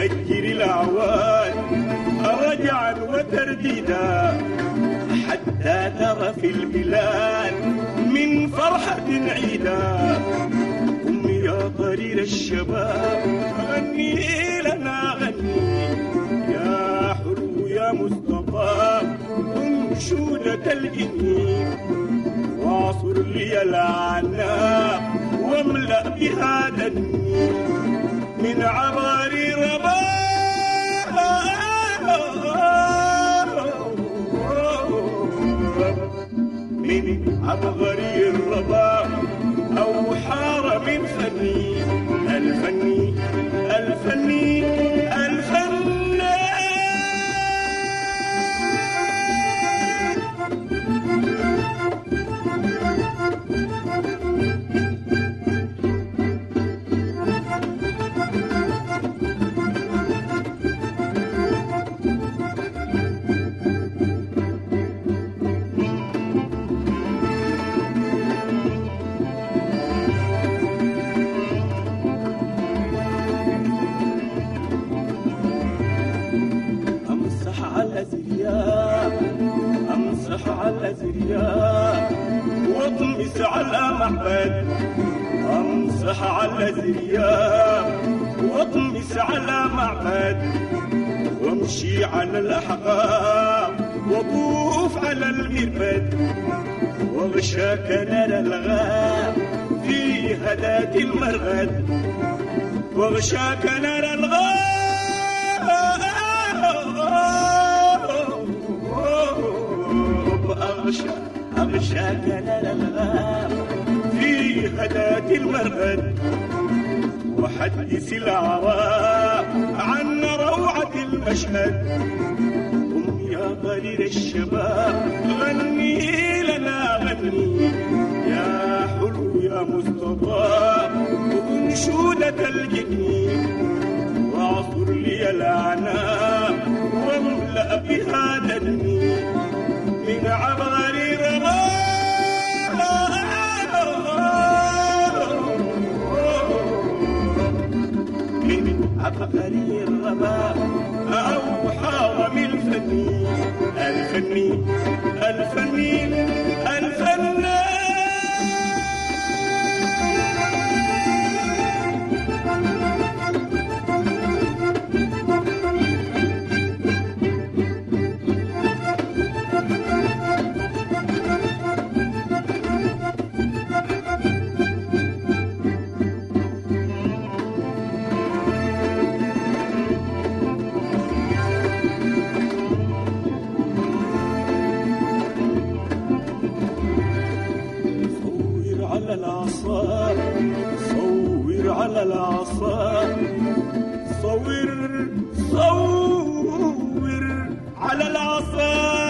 فجر الأعوان رجعا وترديدا حتى ترى في البلاد من فرحة عيدا. قم يا طرير الشباب غني لنا غني يا حلو يا مصطفى انشودة الجنين واعصر لي العناق واملأ بها دني من عباري رباب من عبغري الرباب أو حار من فني الفني الفني الفني. امسح على زرياب واطمس على معبد. امسح على زرياب واطمس على معبد وامشي على الاحقاب واطوف على المربد واغشاك نار الغاب في هداة المرغد واغشاك نار الغاب أغشاك للغاب في هداة المرغد وحدث الأعراب عن روعة المشهد. قم يا ضرير الشباب غني لنا غني يا حلو يا مصطفى وانشودة الجنين واعصر لي الأعناق واملأ بها دني من عبغري رباب من عبغري الرباب أو حارم الفني الفني الفني الفني. صور على الأعصاب صور على الأعصاب